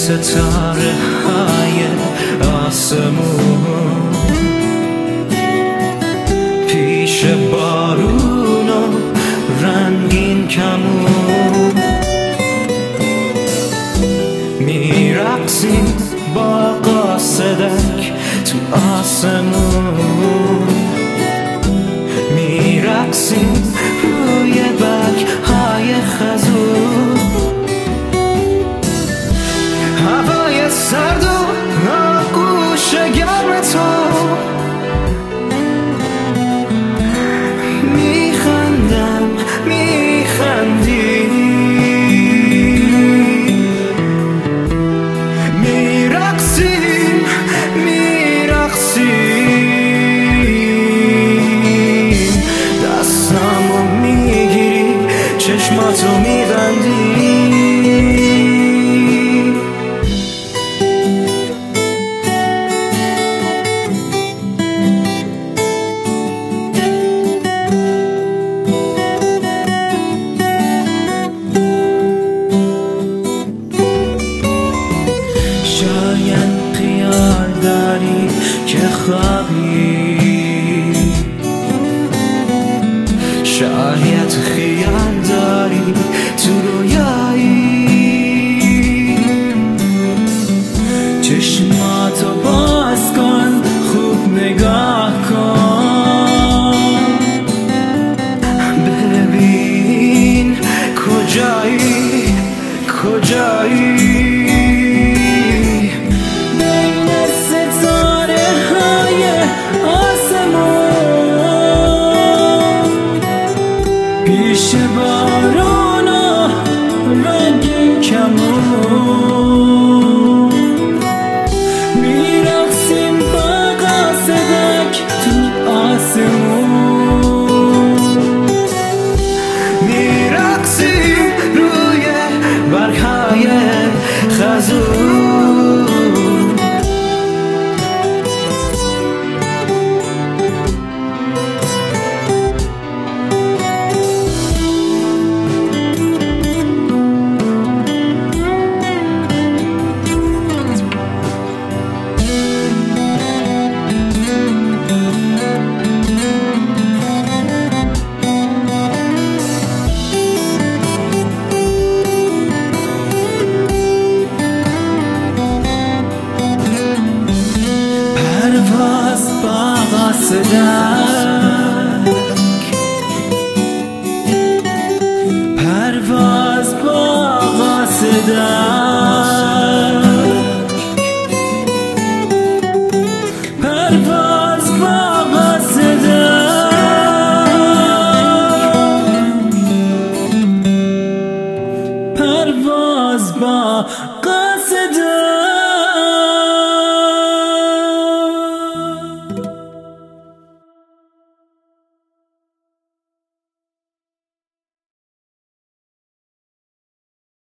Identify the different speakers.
Speaker 1: ستاره های آسمون پیش بارون و رنگین کمون میرقصیم با قاصدک تو آسمون میرقصیم روی برگ های خزون هوای سرد و آغوش گرم تو میخندم میخندی میرقصیم میرقصیم دستامو میگیری چشماتو میبندی شاید خیال داری که خوابی شاید خیال داری تو رویایی چشماتو باز کن خوب نگاه کن ببین کجایی کجایی پیش بارون و رنگین کمون میرقصیم با قاصدک تو آسمون میرقصیم روی برگ‌های خزون پرواز با قاصدک پرواز با قاصدک